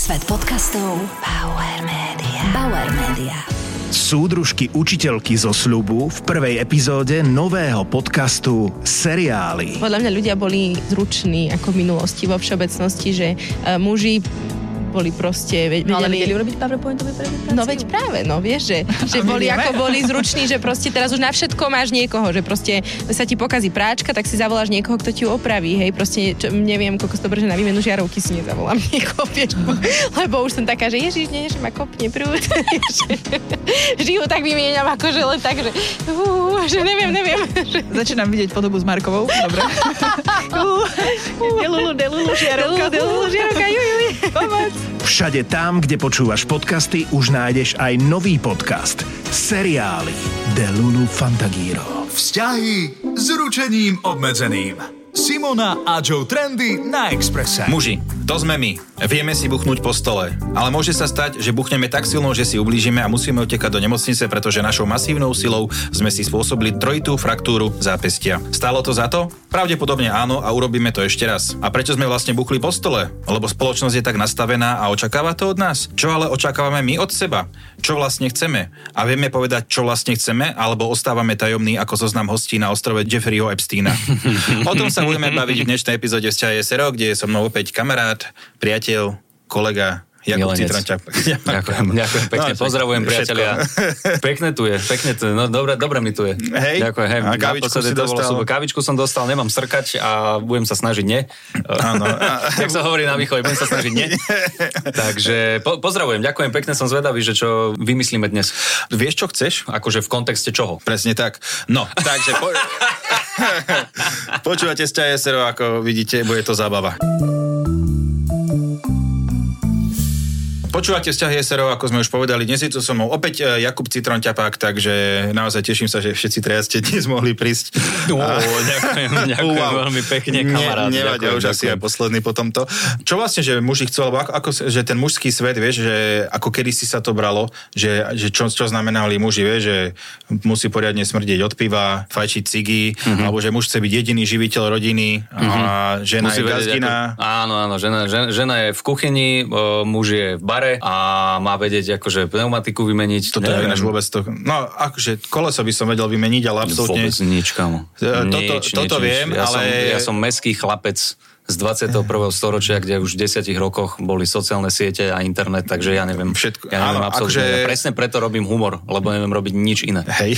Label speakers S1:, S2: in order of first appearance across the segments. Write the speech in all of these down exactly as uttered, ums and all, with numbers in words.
S1: Svet podcastov Bauer Media. Bauer Media.
S2: Súdružky učiteľky zo sľubu v prvej epizóde nového podcastu Seriály.
S3: Podľa mňa ľudia boli zruční ako v minulosti vo všeobecnosti, že uh, muži boli proste... Vedeli,
S4: no ale vedeli urobiť PowerPointovú prezentáciu.
S3: No veď práve, no vieš, že, že boli ako boli zruční, že proste teraz už na všetko máš niekoho, že proste sa ti pokazí práčka, tak si zavoláš niekoho, kto ti ju opraví, hej, proste čo, neviem, koľko to brže na výmenu žiarovky si nezavolám niekoho, vieš, lebo už som taká, že ježiš, nie, že ma kopne prúd. Živu tak vymieňam, akože len tak, že, uh, že neviem, neviem.
S4: Začínam vidieť podobu s Markovou, dobre. Delulu, delulu, žiarovka, delulu, žiarovka, juj, juj, pomoc.
S2: Všade tam, kde počúvaš podcasty, už nájdeš aj nový podcast Seriály Delulu Fantagiro.
S5: Vzťahy s ručením obmedzeným. Simona a Joe Trendy na Expresse.
S6: Muži, to sme my. Vieme si buchnúť po stole. Ale môže sa stať, že buchneme tak silno, že si ublížime a musíme utekať do nemocnice, pretože našou masívnou silou sme si spôsobili trojitú fraktúru zápestia. Stálo to za to? Pravdepodobne áno a urobíme to ešte raz. A prečo sme vlastne buchli po stole? Lebo spoločnosť je tak nastavená a očakáva to od nás. Čo ale očakávame my od seba? Čo vlastne chceme? A vieme povedať, čo vlastne chceme, alebo ostávame tajomní ako zoznam hostí na ostrove Jeffreyho Epsteina. O tom sa budeme baviť v dnešnej epizóde Vzťahy es er o, kde je so mnou opäť kamarát, priateľ, kolega Jakub Citronťák.
S7: Ďakujem, ďakujem pekne, no, pozdravujem priatelia. Pekne tu je, pekne tu je, no dobre, dobre mi tu je.
S6: Hej,
S7: ďakujem, hej.
S6: A kávičku si dostal?
S7: Super. Kávičku som dostal, nemám srkať a budem sa snažiť nie. Áno. Jak sa hovorí na východe, budem sa snažiť nie. Takže po, pozdravujem, ďakujem pekne, som zvedavý, že čo vymyslíme dnes.
S6: Vieš, čo chceš?
S7: Akože v kontexte čoho?
S6: Presne tak. No, takže... Po... Počúvate Vzťahy es er o, ako vidíte, bude to zábava. Počúvate Vzťahy es er o, ako sme už povedali. Dnes je tu so mnou opäť Jakub Citronťapák, takže naozaj teším sa, že všetci traja ste dnes mohli prísť.
S7: Ó, a... ďakujem, ďakujem wow. veľmi pekne, kamarát.
S6: Ne, nevadia, už ďakujem. Asi aj posledný po tomto. Čo vlastne, že muži chcú, alebo ako, ako, že ten mužský svet, vieš, že ako kedysi sa to bralo, že, že čo, čo znamenali muži, vieš, že musí poriadne smrdieť od piva, fajčiť cigy, mm-hmm. alebo že muž chce byť jediný živiteľ rodiny mm-hmm. a žena musí je gazdina.
S7: Ako, áno, áno, žena, žena, žena je v kuchyni, muž je v bare a má vedieť akože pneumatiku vymeniť.
S6: Toto je ináč vôbec to... No, akože koleso by som vedel vymeniť, ale absolútne...
S7: Vôbec nič, kamo.
S6: Toto,
S7: nič,
S6: toto
S7: nič,
S6: viem,
S7: ja
S6: ale...
S7: Som, ja som mestský chlapec z dvadsiateho prvého storočia, kde už v desiatich rokoch boli sociálne siete a internet, takže ja neviem. Všetko. Ja neviem áno, absolútne. Akože... Ja presne preto robím humor, lebo neviem robiť nič iné.
S6: Hej.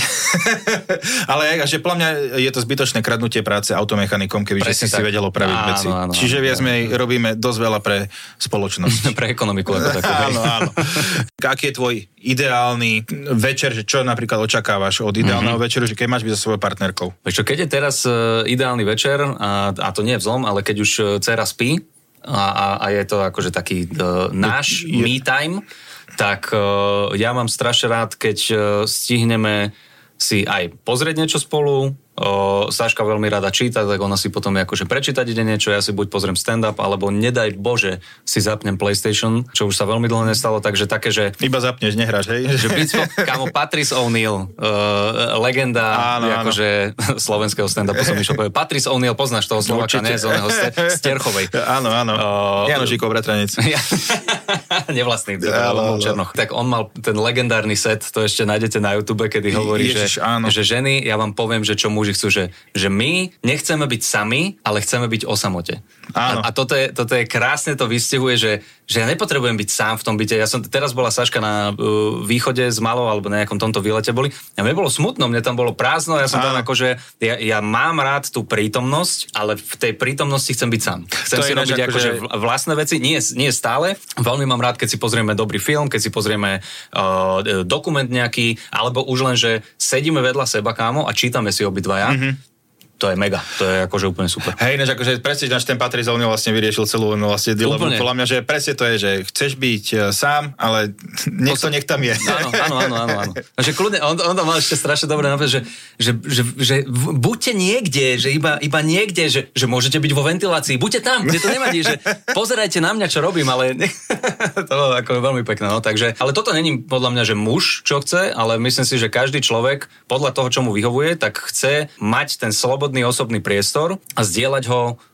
S6: Ale že podľa mňa je to zbytočné kradnutie práce automechanikom, keby si si vedel opraviť áno, veci. Áno, Čiže áno, viac áno. my robíme dosť veľa pre spoločnosť.
S7: Pre ekonomiku ako takú.
S6: Áno, áno. Aký je tvoj ideálny večer, že čo napríklad očakávaš od ideálneho mm-hmm. večeru, že keď máš byť so svojou partnerkou?
S7: Čo, keď je teraz uh, ideálny večer, a, a to nie je vzlom, ale keď už dcera spí a, a, a je to akože taký uh, náš je, je... me time, tak uh, ja mám strašne rád, keď uh, stihneme si aj pozrieť niečo spolu. O, Saška veľmi rada číta, tak ona si potom akože prečítať ide niečo, ja si buď pozriem stand-up, alebo nedaj Bože si zapnem PlayStation, čo už sa veľmi dlho nestalo, takže také, že...
S6: Iba zapneš, nehráš, hej?
S7: Že byť, kámo, Patrice O'Neill, uh, legenda áno, akože áno. slovenského stand-upu som išiel povedať. Patrice O'Neill, poznáš toho Slováka, nie? Z oného z Terchovej.
S6: Áno, áno. Uh, Janošíkov bratranec.
S7: Nevlastný, alebo Černoch. Tak on mal ten legendárny set, to ešte nájdete na YouTube, kedy hovorí, Ježiš, že, že ženy, ja vám poviem, že čo muži chcú, že, že my nechceme byť sami, ale chceme byť o samote. Áno. A, a toto, je, toto je krásne, to vystihuje, že, že ja nepotrebujem byť sám v tom byte. Ja som, teraz bola Saška na uh, východe s malou, alebo na nejakom tomto výlete boli. A mne bolo smutno, mne tam bolo prázdno, ja som Áno. tam akože, ja, ja mám rád tú prítomnosť, ale v tej prítomnosti chcem byť sám. Chcem to si robiť akože že... vlastné veci, nie, nie stále. Veľmi mám rád, keď si pozrieme dobrý film, keď si pozrieme uh, dokument nejaký, alebo už len, že sedíme vedľa seba, kámo, a čítame si obidva. Mm-hmm. To je mega, to je akože úplne super.
S6: Hej, než akože presne, že ten Patrice O'Neill vlastne vyriešil celú no, vlastne dilemu. Podľa mňa, že presne to je, že chceš byť sám, ale niekto nech tam je.
S7: Áno, áno, áno, áno. áno. Že kľudne, on, on tam mal ešte strašne dobre napríklad, že, že, že, že buďte niekde, že iba, iba niekde, že, že môžete byť vo ventilácii, buďte tam, kde to nevadí, že pozerajte na mňa, čo robím, ale to ako je veľmi pekné, no, takže, ale toto není podľa mňa, že muž, čo chce, ale myslím si, že každý človek podľa toho, čo mu vyhovuje, tak chce mať ten slobodný osobný priestor a zdieľať ho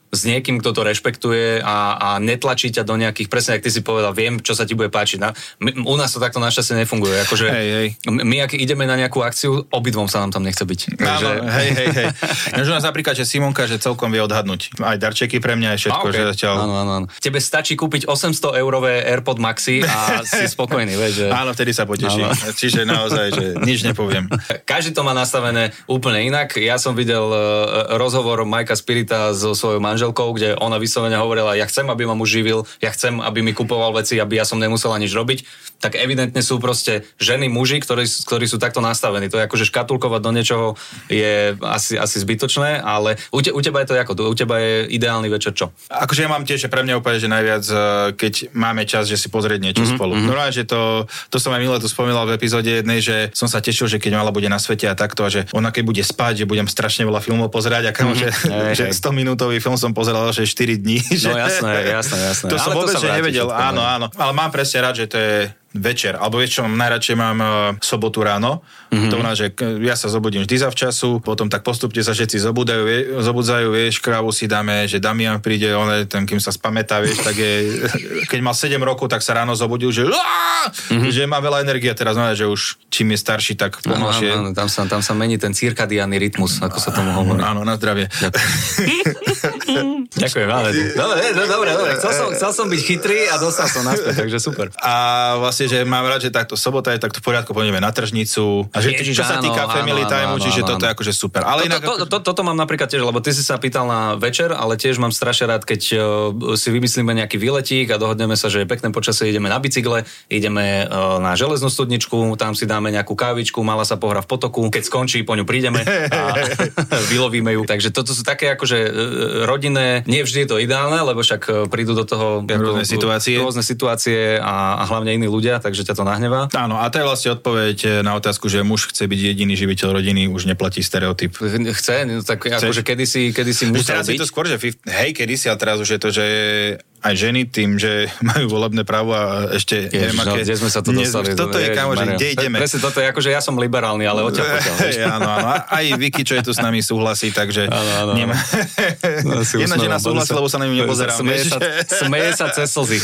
S7: s niekým, kto to rešpektuje a, a netlačí ťa do nejakých, presne, ak ty si povedal, viem, čo sa ti bude páčiť. Na, my, u nás to takto našťastie nefunguje. Akože
S6: hej, hej.
S7: My, ak ideme na nejakú akciu, obidvom sa nám tam nechce byť.
S6: Takže... Áno, hej, hej, hej. Než u nás napríklad, že Simonka, že celkom vie odhadnúť. Aj darčeky pre mňa, aj všetko, okay. Že zatiaľ...
S7: Áno, áno, áno. Tebe stačí kúpiť osemsto eurové AirPod Maxi a si spokojný, vieš, že...
S6: Áno, vtedy sa poteším. Áno. Čiže naozaj, že nič nepoviem.
S7: Každý to má nastavené úplne inak. Ja som videl uh, rozhovor Majka Spirita so svojou manželkou, kde ona vyslovene hovorila, ja chcem, aby ma muž živil, ja chcem, aby mi kupoval veci, aby ja som nemusela nič robiť. Tak evidentne sú proste ženy, muži, ktorí, ktorí sú takto nastavení. To je akože škatulkovať do niečoho je asi, asi zbytočné, ale u, te, u teba je to ako? U teba je ideálny večer čo?
S6: Akože ja mám tiež, pre mňa úplne, že najviac, keď máme čas, že si pozrieť niečo mm-hmm, spolu. Mm-hmm. Normálne, že to, to som aj minule tu spomínal v epizóde jednej, že som sa tešil, že keď mala bude na svete a takto, a že ona keď bude spať, že budem strašne veľa filmov pozerať a kamo, mm-hmm. že, že sto minútový film som pozeral, že štyri dní. Že...
S7: No jasné, jasné, jasné.
S6: To som vôbec nevedel, áno, áno. Ale mám presne rád, že to je večer, alebo vieš čo, najradšej mám uh, sobotu ráno, mm-hmm. to znamená, že ja sa zobudím vždy zavčasu, potom tak postupne sa všetci zobudzajú, vie, zobudzajú, vieš, krávu si dáme, že Damian príde, on ten, kým sa spamätá, vieš, tak je, keď mal sedem rokov, tak sa ráno zobudil, že mm-hmm. že má veľa energie, teraz znamená, že už čím je starší, tak pomalšie.
S7: Áno, áno, tam sa, tam sa mení ten cirkadiánny rytmus, ako sa tomu hovorí.
S6: Áno, na zdravie.
S7: Ďakujem, ale dobre, dobre, dobre, chcel som, chcel som byť chytrý a dostal som naspäť, takže super.
S6: A vlastne, že mám rád, že takto sobota je takto v poriadku, pôjdeme na tržnicu. A že Ježiš, čo sa týka áno, family áno, time, čiže toto je akože super. Ale
S7: to,
S6: inak...
S7: to, to, to, toto mám napríklad tiež, lebo ty si sa pýtal na večer, ale tiež mám strašne rád, keď uh, si vymyslíme nejaký výletík a dohodneme sa, že je pekné počasie, ideme na bicykle, ideme uh, na železnú studničku, tam si dáme nejakú kávičku, mala sa pohra v potoku, keď skončí, po ňu prídeme a vylovíme ju. Takže toto sú také akože rodinné, nie vždy je to ideálne, lebo však prídu do toho
S6: rôzne ako, situácie,
S7: rôzne situácie a, a hlavne iní ľudia, takže ťa to nahnevá.
S6: Áno, a to je vlastne odpoveď na otázku, že muž chce byť jediný živiteľ rodiny, už neplatí stereotyp.
S7: Chce, no tak akože kedysi, kedysi musel byť.
S6: To skôr, že hej, kedysi, ale teraz už je to, že aj ženy tým, že majú volebné právo a ešte...
S7: Ježiš, neviem, aké... kde sme sa to dostali?
S6: Toto je, kámo, že kde ideme?
S7: Presne toto je, akože ja som liberálny, ale odtiaľ potiaľ.
S6: Áno, áno. Aj Vicky, čo je tu s nami, súhlasí, takže... Áno, áno. Nemá... No, jedna žena súhlasí, lebo sa na ňu nepozerám.
S7: Smeje sa, smeje sa cez slzy.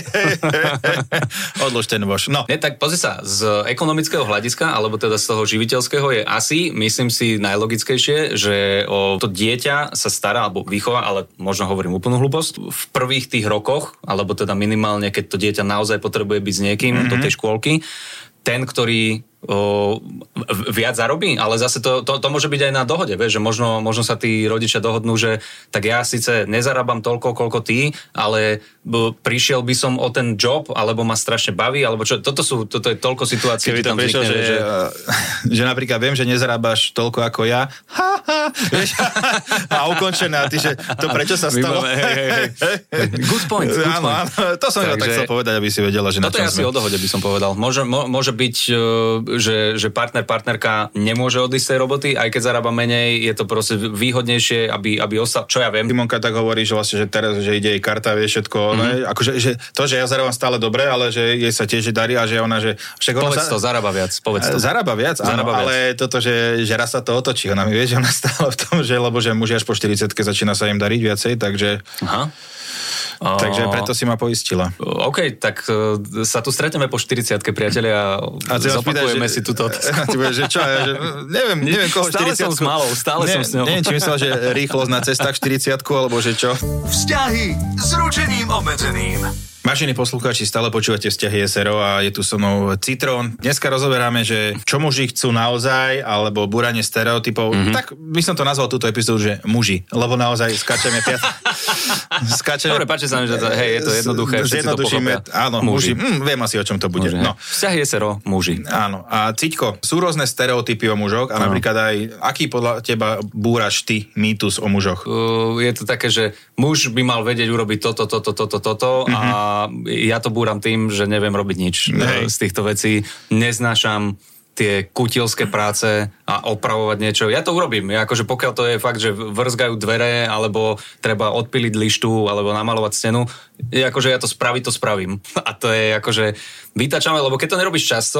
S6: Odlož ten voš. No.
S7: Nie, tak pozri sa, z ekonomického hľadiska, alebo teda z toho živiteľského je asi, myslím si, najlogickejšie, že o to dieťa sa stará, alebo výchova, ale možno hovorím úplnú hlúposť, v prvých tých rokoch, alebo teda minimálne, keď to dieťa naozaj potrebuje byť s niekým mm-hmm. do tej škôlky, ten, ktorý o, viac zarobí, ale zase to, to, to môže byť aj na dohode, vieš, že možno, možno sa tí rodičia dohodnú, že tak ja síce nezarábam toľko, koľko ty, ale b, prišiel by som o ten job, alebo ma strašne baví, alebo čo, toto sú, toto je toľko situácií,
S6: keby to
S7: tam
S6: prišiel,
S7: vznikne,
S6: že, že, že napríklad viem, že nezarábaš toľko ako ja, ha, ha, vieš, a ukončené, a ty, že to prečo sa stalo?
S7: Hej, hej, hej. Good point, good
S6: áno,
S7: point.
S6: Áno, to som ja tak chcel povedať, aby si vedela, že na
S7: čom sme. Toto je asi o dohode, by som povedal. Môže, môže byť Že, že partner, partnerka nemôže odísť z tej roboty, aj keď zarába menej, je to proste výhodnejšie, aby, aby ostal, čo ja viem.
S6: Simonka tak hovorí, že vlastne, že teraz, že ide jej karta, vie všetko, mm-hmm. ne? Akože, že to, že ja zarábam stále dobre, ale že jej sa tiež darí a že ona, že... Však ona
S7: povedz
S6: sa,
S7: to, zarába viac, povedz to.
S6: Zarába viac, áno,
S7: zarába
S6: ale viac. Toto, že, že raz sa to otočí, ona mi vie, že ona stále v tom, že lebo že muži až po štyridsiatke začína sa im dariť viacej, takže... Aha. Takže preto si ma poistila.
S7: OK, tak uh, sa tu stretneme po štyridsiatke, priatelia, a zopakujeme si túto otázku.
S6: Že čo, ja, že neviem, neviem koho
S7: stále
S6: štyridsiatku.
S7: Stále som s malou, stále
S6: ne,
S7: som s ňou.
S6: Neviem, či myslel, že rýchlosť na cestách štyridsiatku, alebo že čo.
S5: Vzťahy s ručením obmedzeným.
S6: Vážení poslucháči, stále počúvate Vzťahy es er o a je tu so mnou Citrón. Dneska rozoberáme, že čo muži chcú naozaj, alebo búranie stereotypov. Mm-hmm. Tak by som to nazval túto epizódu, že muži, lebo naozaj skáčeme piat... skáčeme...
S7: Dobre, páči sa mi, že to, hej, je to jednoduché, všetci to pochopia.
S6: Áno, muži. muži. Hm, viem asi, o čom to bude. No.
S7: Vzťahy es er o, muži.
S6: Áno. A Ciťko, sú rôzne stereotypy o mužoch a no. napríklad aj, aký podľa teba búraš ty mýtus o mužoch?
S7: Uh, je to také, že muž by mal vedieť urobiť toto, toto, toto, toto mm-hmm. a ja to búram tým, že neviem robiť nič Nej. z týchto vecí. Neznášam tie kutilské práce a opravovať niečo. Ja to urobím. Ja akože pokiaľ to je fakt, že vrzgajú dvere, alebo treba odpiliť lištu, alebo namalovať stenu, akože ja to spraviť, to spravím. A to je akože vytačavé, lebo keď to nerobíš často,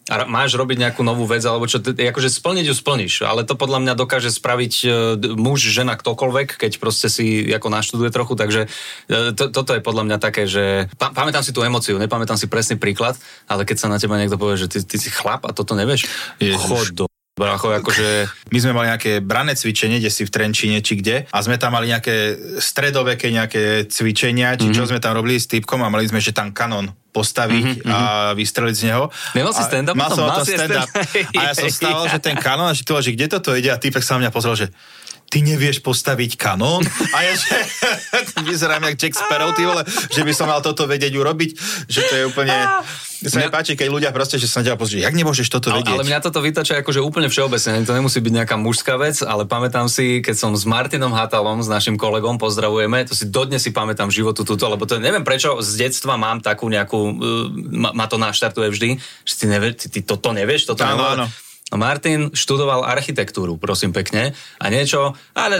S7: a máš robiť nejakú novú vec, alebo čo, akože splniť ju splníš, ale to podľa mňa dokáže spraviť muž, žena, ktokoľvek, keď proste si ako naštuduje trochu, takže to, toto je podľa mňa také, že pa, pamätám si tú emóciu, nepamätám si presný príklad, ale keď sa na teba niekto povie, že ty, ty si chlap a toto nevieš, chod do Bracho, akože...
S6: My sme mali nejaké branné cvičenie, kde si v Trenčíne, či kde, a sme tam mali nejaké stredoveké nejaké cvičenia, či čo mm-hmm. sme tam robili s týpkom a mali sme, že tam kanón postaviť mm-hmm. a vystreliť z neho.
S7: Nemal si stand-up?
S6: Mal som o to stand-up. A ja som stával, že ten kanón, a že to, že kde toto ide, a týpek sa na mňa pozrel, že ty nevieš postaviť kanón? A ja, že vyzerám jak Jack Sparrow, ty vole, že by som mal toto vedieť urobiť, že to je úplne... Sa mi páči, keď ľudia proste, že sa na teba pozrieť, jak nemôžeš toto vedieť?
S7: Ale, ale mňa toto vytača akože úplne všeobecne, to nemusí byť nejaká mužská vec, ale pamätám si, keď som s Martinom Hatalom, s našim kolegom, pozdravujeme, to si dodnes si pamätám životu túto, lebo to neviem prečo, z detstva mám takú nejakú, ma, ma to naštartuje vždy, že ty, nevie, ty, ty toto nevieš, toto
S6: áno, áno.
S7: Martin študoval architektúru, prosím pekne, a niečo,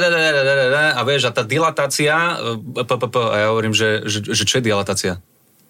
S7: a vieš, a tá dilatácia, a ja hovorím, že, že, že čo je dilatácia?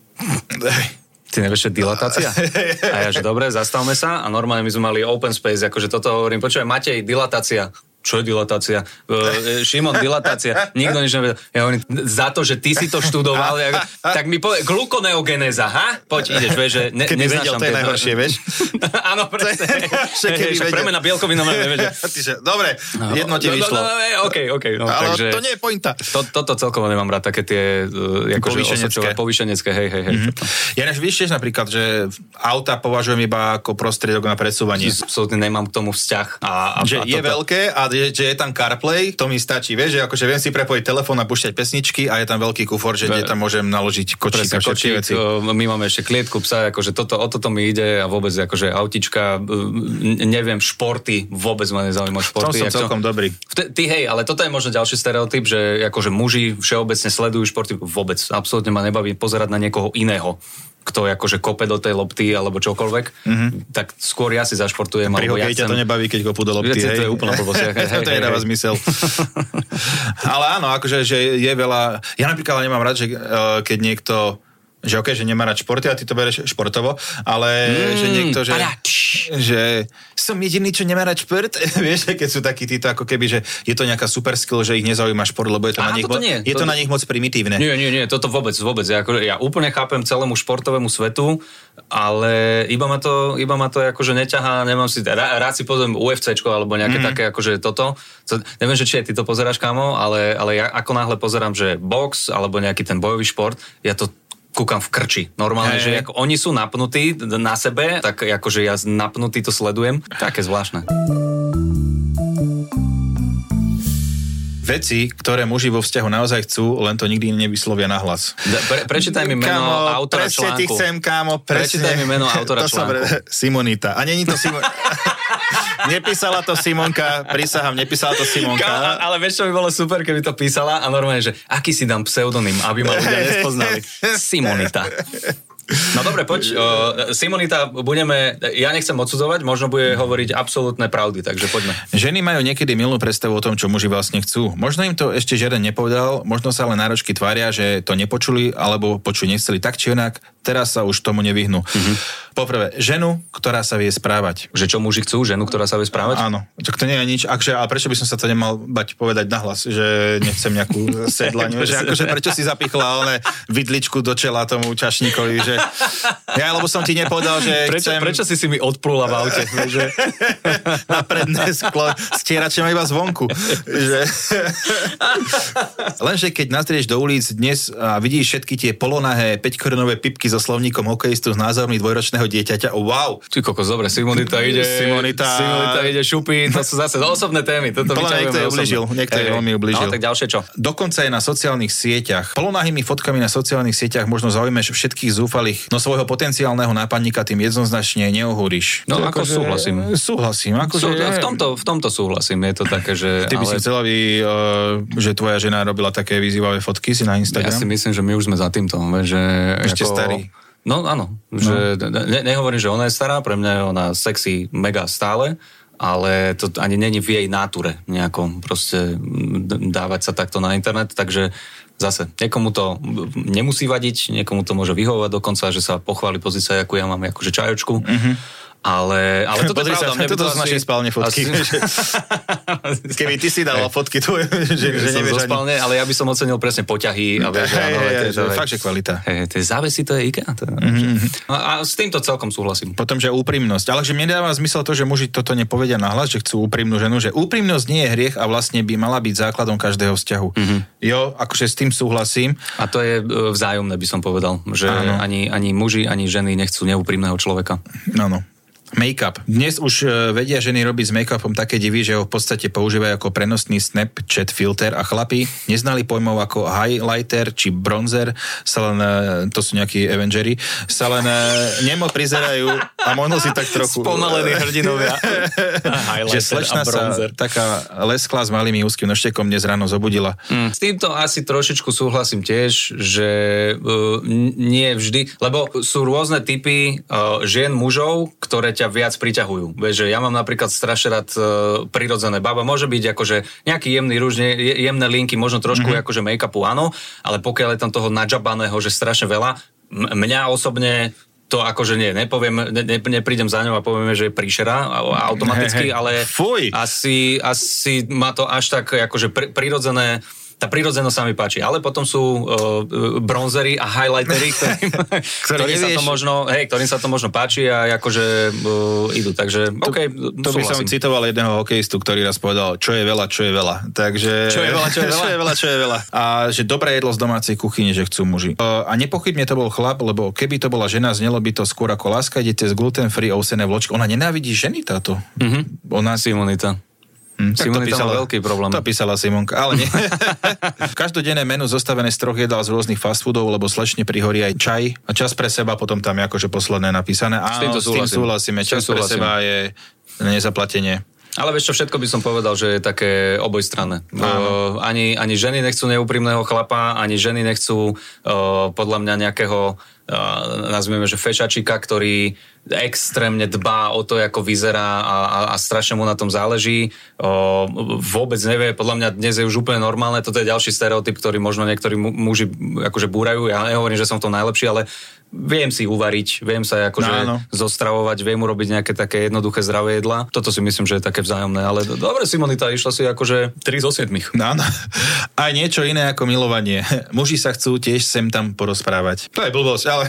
S7: Ty nevieš, čo je dilatácia? A ja, že dobre, zastavme sa, a normálne my sme mali open space, akože toto hovorím, počúvaj, Matej, dilatácia. Čo je dilatácia? Uh, Šimon, dilatácia. Nikto nič nevedel. Ja hovorím, za to, že ty si to študoval, ja, tak mi povie, glukoneogenéza, ha? Poď, ideš, vieš, že ne,
S6: keby vedel, to je najhoršie, vieš?
S7: Áno, presne. Však premena bielkovinom, nevieš.
S6: Dobre, jedno ti vyšlo.
S7: OK, OK. No,
S6: ale
S7: takže,
S6: to nie je pointa.
S7: To, toto celkovo nemám rád, také tie uh,
S6: povýšenecké.
S7: Povýšenecké, hej, hej, hej.
S6: Mm-hmm. Ja než víš tiež napríklad, že auta považujem iba ako prostriedok na presúvanie.
S7: Absolutne nemám k tomu vzťah. A, a,
S6: že
S7: a
S6: je
S7: toto...
S6: veľké a je, že je tam CarPlay, to mi stačí, vieš, že akože viem si prepojiť telefón a púšťať pesničky a je tam veľký kufor, že kde tam môžem naložiť kočík a všetky veci.
S7: My máme ešte klietku psa, akože toto, o toto mi ide a vôbec akože autička, neviem, športy, vôbec ma nezaujíma športy.
S6: To som celkom dobrý.
S7: Ty hej, ale toto je možno ďalší stereotyp, že akože muži všeobecne sledujú športy, vôbec, absolútne ma nebaví pozerať na niekoho iného, kto akože kope do tej lopty alebo čokoľvek, mm-hmm. tak skôr ja si zašportujem.
S6: Pri hokeji ťa to nebaví, keď kopú do lopty, hej.
S7: To je úplná blbosť.
S6: To je dáva zmysel. Ale áno, akože že je veľa... Ja napríklad nemám rád, že uh, keď niekto že okej, okay, že nemá rád športy a ty to bereš športovo, ale mm, že niekto, že, že som jediný, čo nemá rád šport, vieš, keď sú takí títo ako keby, že je to nejaká super skill, že ich nezaujíma šport, lebo je to,
S7: a,
S6: na nich, mo- je to, to na nich moc primitívne.
S7: Nie, nie, nie, toto vôbec, vôbec. Ja, ako, ja úplne chápem celému športovému svetu, ale iba ma to, iba ma to akože neťahá, nemám si, rá, rád si pozriem UFCčko alebo nejaké mm. také akože toto. To, neviem, že či aj ty to pozeráš, kámo, ale, ale ja ako náhle pozerám, že box alebo nejaký ten bojový šport, ja to kúkam v krči. Normálne, hey. Že ako oni sú napnutí na sebe, tak akože ja napnutý to sledujem. Také zvláštne.
S6: Veci, ktoré muži vo vzťahu naozaj chcú, len to nikdy nevyslovia nahlas.
S7: Pre, prečítaj mi meno kámo, autora článku.
S6: Presne ti chcem, kámo, presne.
S7: Prečítaj mi meno autora
S6: to
S7: článku.
S6: Som, Simonita. A není to Simonita. Nepísala to Simonka, prísahám, nepísala to Simonka.
S7: Kámo, ale vieš, čo by bolo super, keby to písala a normálne, že aký si dám pseudonym, aby ma ľudia nespoznali. Simonita. No dobre, poď. Uh, Simonita, budeme, ja nechcem odsudzovať, možno bude hovoriť absolútne pravdy, takže poďme.
S6: Ženy majú niekedy milnú predstavu o tom, čo muži vlastne chcú. Možno im to ešte žiaden nepovedal, možno sa len náročky tvária, že to nepočuli, alebo počuť nechceli tak či onak, teraz sa už tomu nevyhnú. Mm-hmm. Poprvé, ženu, ktorá sa vie správať.
S7: Že čo muži chcú? Ženu, ktorá sa vie správať?
S6: Áno. Tak to nie je nič. Akže, ale prečo by som sa to nemal bať povedať nahlas, že nechcem nejakú sedlaňu, že akože prečo si zapichla ale vidličku do čela tomu čašníkovi, že ja, lebo som ti nepovedal, že
S7: prečo,
S6: chcem...
S7: Prečo si si mi odprula v aute? Že...
S6: Na predné sklo. Stieračem iba zvonku. Že... Lenže keď nazrieš do ulic dnes a vidíš všetky tie polonahé päťkorenové pipky so slovníkom hokejistu z názormi dvojročného dieťaťa, wow.
S7: Ty kokos, dobre, Simonita ide,
S6: Simonita,
S7: Simonita ide šupy, to sú zase osobné témy. Toto
S6: niekto je ubližil, niekto je veľmi ubližil.
S7: No, tak ďalšie čo?
S6: Dokonca aj na sociálnych sieťach. Polonahými fotkami na sociálnych sieťach možno zaujímaš všetkých zúfalých, no svojho potenciálneho nápadníka tým jednoznačne neohúriš.
S7: No ako že... súhlasím.
S6: Súhlasím. Ako Sú, že...
S7: v, tomto, v tomto súhlasím. Je to také, že...
S6: Ty by
S7: ale...
S6: si chcela, aby, uh, že tvoja žena robila také vyzývavé fotky si na Instagram?
S7: Ja si myslím, že my už sme za týmto. Že
S6: Ešte
S7: ako... starý.
S6: No
S7: áno. Že no. Ne, nehovorím, že ona je stará, pre mňa je ona sexy mega stále, ale to ani není v jej náture nejakom proste dávať sa takto na internet, takže zase, niekomu to nemusí vadiť, niekomu to môže vyhovovať dokonca, že sa pochváli pozícia, akú ja mám akože čajočku. Mm-hmm. Ale, ale toto je pravda.
S6: Sa, toto sú naše spálne fotky. Asi... Keby ty si dal hey. fotky tvoje, že, že nevieš ani...
S7: Spálne, ale ja by som ocenil presne poťahy. A vieš, hey, áno,
S6: hey, hey, fakt, že kvalita.
S7: Hey, tie závesy, to je IKEA. To je, mm-hmm. a, a s týmto celkom súhlasím.
S6: Potom, že úprimnosť. Ale že mne dáva zmysel to, že muži toto nepovedia nahlas, že chcú úprimnú ženu, že úprimnosť nie je hriech a vlastne by mala byť základom každého vzťahu. Mm-hmm. Jo, akože s tým súhlasím.
S7: A to je vzájomné, by som povedal. Že ani, ani muži, ani ženy nechcú neúprimného človeka.
S6: No, no. Make-up. Dnes už vedia ženy robiť s make-upom také divy, že ho v podstate používajú ako prenosný Snapchat filter a chlapi neznali pojmov ako highlighter či bronzer, sa len, to sú nejakí Avengeri, sa len nemo prizerajú a možno si tak trochu...
S7: Spomalení hrdinovia.
S6: Že slečna sa taká lesklá s malými úzkým nožtekom dnes ráno zobudila.
S7: Mm. S týmto asi trošičku súhlasím tiež, že uh, nie vždy, lebo sú rôzne typy uh, žien, mužov, ktoré ťa viac priťahujú. Vieš, že ja mám napríklad strašne rád e, prirodzené. Baba môže byť akože nejaký jemný rúž, jemné linky, možno trošku mm-hmm. akože make-upu, áno, ale pokiaľ je tam toho nadžabaného, že strašne veľa, m- mňa osobne to akože nie, nepoviem, ne, ne, neprídem za ňou a povieme, že je príšera automaticky, hey, hey. ale
S6: Fuj.
S7: asi, asi má to až tak akože pr- prirodzené. Tá prírodzenosť sa mi páči, ale potom sú uh, bronzery a highlightery, ktorým, ktorým, sa to možno, hej, ktorým sa to možno páči a akože uh, idú, takže okej, okay,
S6: to, to by som citoval jedného hokejistu, ktorý raz povedal, čo je veľa, čo je veľa. Takže...
S7: Čo je veľa, čo je veľa?
S6: čo je veľa, čo je veľa. A že dobré jedlo z domácej kuchyne, že chcú muži. Uh, a nepochybne to bol chlap, lebo keby to bola žena, znelo by to skôr ako láska, idete z gluten-free ovsené vločky. Ona nenávidí ženy táto.
S7: Mm-hmm. Ona...
S6: Simonita. Hm,
S7: Simonita má veľký problém.
S6: To písala Simonka, ale nie. Každodenné menu zostavené z troch jedál z rôznych fast foodov, lebo slečne prihorí aj čaj a čas pre seba, potom tam je akože posledné napísané. Áno, s tým súhlasíme. Čas pre seba je nezaplatenie.
S7: Ale vieš čo, všetko by som povedal, že je také obojstranné. Uh, ani, ani ženy nechcú neúprimného chlapa, ani ženy nechcú uh, podľa mňa nejakého, uh, nazvime, že fešačika, ktorý extrémne dbá o to, ako vyzerá a, a, a strašne mu na tom záleží. Uh, vôbec nevie, podľa mňa dnes je už úplne normálne, toto je ďalší stereotyp, ktorý možno niektorí muži akože búrajú. Ja nehovorím, že som v tom najlepší, ale viem si uvariť, viem sa akože no, no. zostravovať, viem urobiť nejaké také jednoduché zdravé jedlá. Toto si myslím, že je také vzájomné, ale dobre, Simonita, išla si akože tri zo siedmich.
S6: No, no. Aj niečo iné ako milovanie. Muži sa chcú tiež sem tam porozprávať. To je blbosť, ale...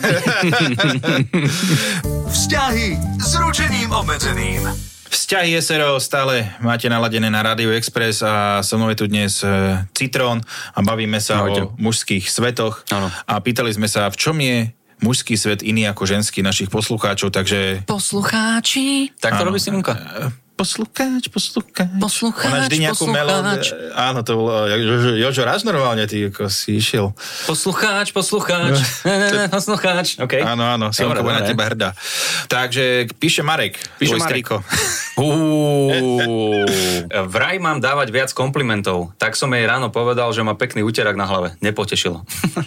S5: Vzťahy s ručením obmedzeným.
S6: Vzťahy es er o stále máte naladené na Radio Express a so mnou je tu dnes e, Citrón a bavíme sa no, o mužských svetoch. Ano. A pýtali sme sa, v čom je mužský svet iný ako ženský našich poslucháčov, takže...
S7: Poslucháči? Tak to robí Simonka.
S6: Poslucháč, poslucháč.
S7: Poslucháč,
S6: Ona vždy nejakú melódiu. Áno, to bolo... Jožo, ráž normálne, ty ako si išiel.
S7: Poslucháč, poslucháč. Poslucháč. Okay.
S6: Áno, áno, Simonka bude na teba hrdá. Takže píše Marek, píše tvoj striko.
S7: Vraj mám dávať viac komplimentov. Tak som jej ráno povedal, že má pekný úterak na hlave. Nepotešilo.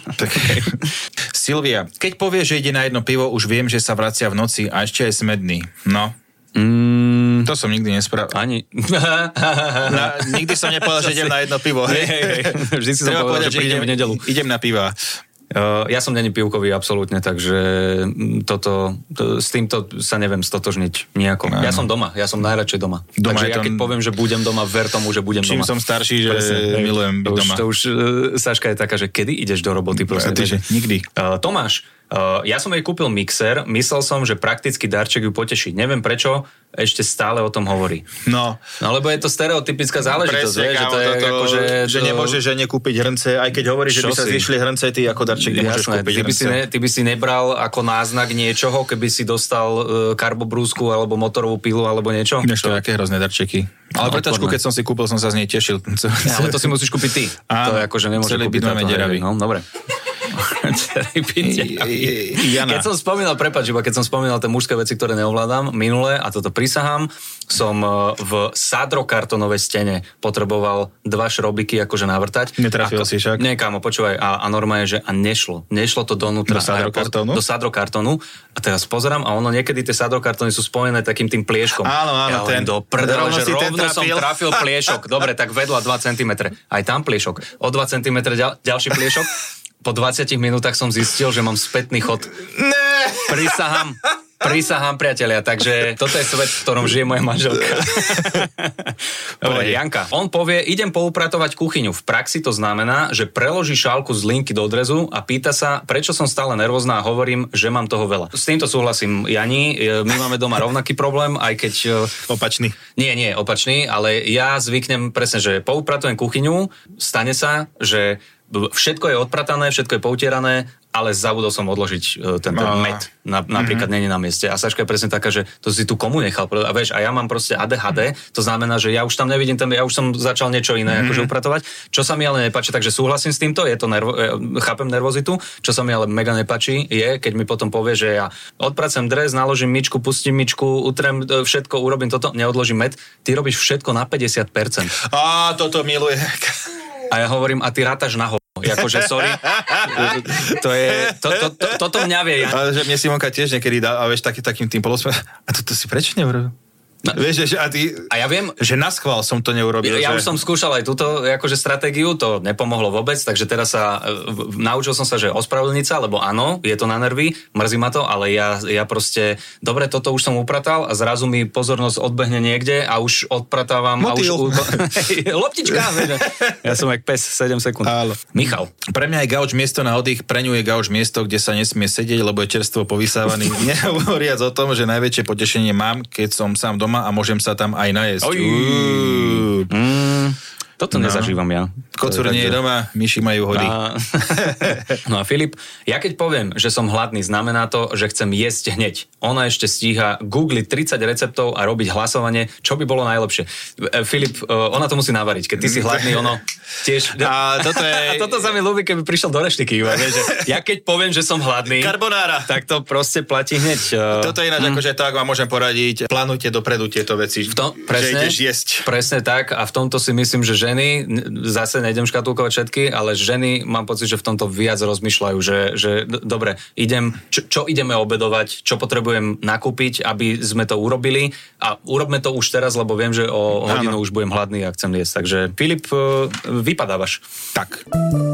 S6: Silvia, keď povie, že ide na jedno pivo, už viem, že sa vracia v noci a ešte je smedný. No.
S7: Mm.
S6: To som nikdy nespravil.
S7: Ani.
S6: Na, nikdy som nepovedal, že idem na jedno pivo. Hej, hej, hej.
S7: Vždy si som povedal, povedať, že prídem v nedelu.
S6: Idem na piva.
S7: Uh, ja som není pivkový absolútne, takže toto, to, s týmto sa neviem stotožniť nejako. Áno. Ja som doma, ja som najradšej doma. doma takže ja keď poviem, že budem doma, ver tomu, že budem
S6: Čím
S7: doma.
S6: Čím som starší, že presne, milujem byť
S7: to
S6: doma.
S7: Už, to už uh, Saška je taká, že kedy ideš do roboty? Proste,
S6: takže nikdy.
S7: Uh, Tomáš, Uh, ja som jej kúpil mixer, myslel som, že praktický darček ju poteší. Neviem prečo, ešte stále o tom hovorí.
S6: No.
S7: No lebo je to stereotypická záležitosť,
S6: presne,
S7: že to je
S6: to,
S7: ako, že...
S6: Že
S7: to...
S6: nemôže žene kúpiť hrnce, aj keď hovorí, že by sa zišli hrnce, ty ako darček nemôžeš
S7: Jasné,
S6: kúpiť
S7: ty by,
S6: hrnce.
S7: si ne, ty by si nebral ako náznak niečoho, keby si dostal uh, karbobrúsku alebo motorovú pilu alebo niečo?
S6: Než to aké hrozné darčeky. Ale no, pretačku, keď som si kúpil, som sa z nej tešil.
S7: Ja, ale to si musíš kúpiť ty.
S6: Áno,
S7: to je ako, že nemôže kúpiť táto. No, dobre. Keď som spomínal, prepáč, iba keď som spomínal tie mužské veci, ktoré neovládam minule, a toto prisahám, som v sádrokartonovej stene potreboval dva šrobiky akože navrtať.
S6: Netrafil
S7: ako,
S6: si však?
S7: Nie, kámo, počúvaj, a, a normálne, že a nešlo. Nešlo to donútra.
S6: Do sádrokartonu?
S7: Do sádrokartonu. A teraz pozerám a ono, niekedy tie sádrokartony sú spojené takým tým plieškom.
S6: Áno, áno,
S7: ja
S6: ten.
S7: Do prdele, že rovno
S6: trafil.
S7: som trafil pliešok. Dobre, tak vedľa dva centimetre. Aj tam pliešok. O dva centimetre ďal, ďalší pliešok. Po dvadsiatich minútach som zistil, že mám spätný chod.
S6: Ne.
S7: Prisahám. Prisahám, priatelia, takže toto je svet, v ktorom žije moja manželka. Dobre, Janka, on povie, idem poupratovať kuchyňu. V praxi to znamená, že preloží šálku z linky do drezu a pýta sa, prečo som stále nervózna a hovorím, že mám toho veľa. S týmto súhlasím, Jani, my máme doma rovnaký problém, aj keď...
S6: Opačný.
S7: Nie, nie, opačný, ale ja zvyknem presne, že poupratujem kuchyňu, stane sa, že všetko je odpratané, všetko je poutierané, ale zabudol som odložiť ten, ten med. Na, napríklad mm-hmm. nie je na mieste. A Saška je presne taká, že to si tu komu nechal. A vieš, a ja mám proste á dé há dé, to znamená, že ja už tam nevidím, ten, ja už som začal niečo iné mm-hmm. akože upratovať, čo sa mi ale nepáči, takže súhlasím s týmto, je to nervo, chápem nervozitu, čo sa mi ale mega nepáči, je, keď mi potom povie, že ja odpracujem dres, naložím myčku, pustím myčku, utrem všetko, urobím toto, neodložím med, ty robíš všetko na päťdesiat percent.
S6: Á, toto miluje.
S7: A ja hovorím, a ty rátaš na ho. Akože, sorry. To je, to, to, to, toto mňa vie. Ja.
S6: Ale že mne Simonka tiež niekedy dá, a vieš, taký, takým tým polosme. A toto si prečo neurobil? No, vieš, že a ty...
S7: A ja viem...
S6: Že naschvál som to neurobil.
S7: Ja, ja
S6: že...
S7: už som skúšal aj túto akože stratégiu, to nepomohlo vôbec, takže teraz sa... V, naučil som sa, že ospravedlniť sa, lebo áno, je to na nervy, mrzí ma to, ale ja, ja proste... Dobre, toto už som upratal a zrazu mi pozornosť odbehne niekde a už odpratávam...
S6: Motýl.
S7: A už... Loptička! Ja som jak pes, sedem sekúnd.
S6: Álo.
S7: Michal.
S6: Pre mňa je gauč miesto na oddych, pre ňu je gauč miesto, kde sa nesmie sedieť, lebo je čerstvo povysávaný. Nehovoriac o tom, že najväčšie potešenie mám, keď som sám doma a môžem sa tam aj najesť.
S7: Mm, toto no. nezažívam ja.
S6: Kocúr nie je doma, myši majú hody.
S7: A... No a Filip, ja keď poviem, že som hladný, znamená to, že chcem jesť hneď. Ona ešte stíha googliť tridsať receptov a robiť hlasovanie, čo by bolo najlepšie. Filip, ona to musí navariť. Keď ty si hladný, ono tiež...
S6: A toto je...
S7: toto sa mi ľúbi, keby prišiel do reštiky. Ja keď poviem, že som hladný...
S6: Carbonara.
S7: Tak to proste platí hneď.
S6: Toto je ináč, mm. akože tak vám môžem poradiť. Plánujte dopredu tieto veci.
S7: V tom, presne,
S6: že ideš jesť.
S7: Presne tak a v tomto si myslím, že ženy, zase nejdem škatulkovať všetky, ale ženy mám pocit, že v tomto viac rozmýšľajú, že, že d- dobre, idem, čo, čo ideme obedovať, čo potrebujem nakúpiť, aby sme to urobili a urobme to už teraz, lebo viem, že o hodinu ano. Už budem hladný a chcem jesť. Takže Filip, vypadávaš.
S6: Tak.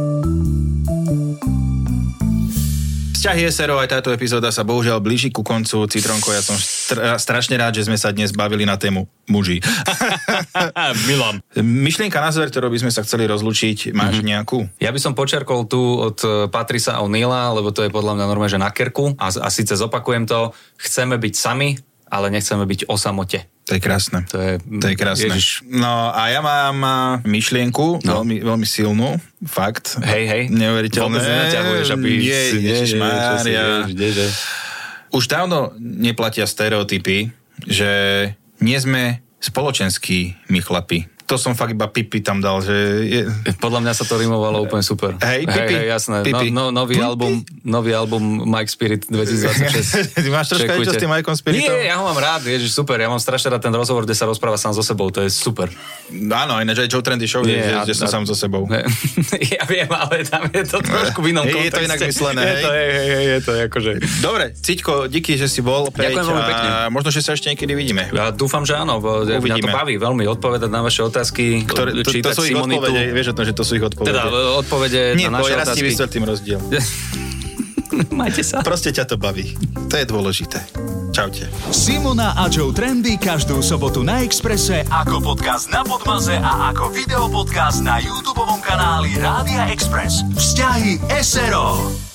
S6: Vzťahy es er o, aj táto epizóda sa bohužiaľ blíži ku koncu. Citronko, ja som str- strašne rád, že sme sa dnes bavili na tému muži.
S7: Milan.
S6: Myšlienka na záver, ktorou by sme sa chceli rozlúčiť, máš mm-hmm. nejakú?
S7: Ja by som počerkol tu od Patrisa O'Neilla, lebo to je podľa mňa normálne, že na kerku. A, a síce zopakujem to, chceme byť sami, ale nechceme byť o samote.
S6: To je krásne.
S7: To je,
S6: to je krásne.
S7: Ježiš.
S6: No a ja mám myšlienku, no. veľmi, veľmi silnú, fakt.
S7: Hej, hej.
S6: Neuveriteľné.
S7: Vôbec nenaťahuješ, aby...
S6: Nie, ježišmária. Už dávno neplatia stereotypy, že nie sme spoločenskí my chlapi. To som fakt iba Pipi tam dal, že... Je...
S7: Podľa mňa sa to rimovalo úplne super.
S6: Hej, Pipi.
S7: Hej, hej, jasné.
S6: Pipi.
S7: No, no, nový,
S6: Pipi.
S7: album, nový album Mike Spirit dvetisícdvadsaťšesť.
S6: Ty máš troška niečo s tým Mikeom Spiritom?
S7: Nie, ja ho mám rád, ježiš, super. Ja mám strašne rád ten rozhovor, kde sa rozpráva sám so sebou, to je super.
S6: Áno, ináč aj Joe Trendy Show, Nie, že, a, že som a, sám so sebou.
S7: Ja viem, ale tam je to trošku v inom kontexte.
S6: Je to inak myslené,
S7: hej? Je to, hej, hej, hej, je to akože...
S6: Dobre, Ciťko, díky, že si bol opäť.
S7: Ďakujem veľmi pekne.
S6: Možno, že sa ešte niekedy vidíme.
S7: Ja dúfam, že áno, mňa to baví veľmi odpovedať na vaše otázky.
S6: To, to sú ich Simonitu. Odpovede, vieš o tom, že to sú ich odpovede.
S7: Teda odpovede
S6: Nie,
S7: na naše otázky. Nie,
S6: raz ti vysvetlím rozdiel.
S7: Majte sa.
S6: Proste ťa to baví. To je dôležité. Čaute.
S5: Simona a Joe Trendy každú sobotu na Expresse, ako podcast na Podmaze a ako videopodcast na YouTubeovom kanáli Rádia Express. Vzťahy es er o.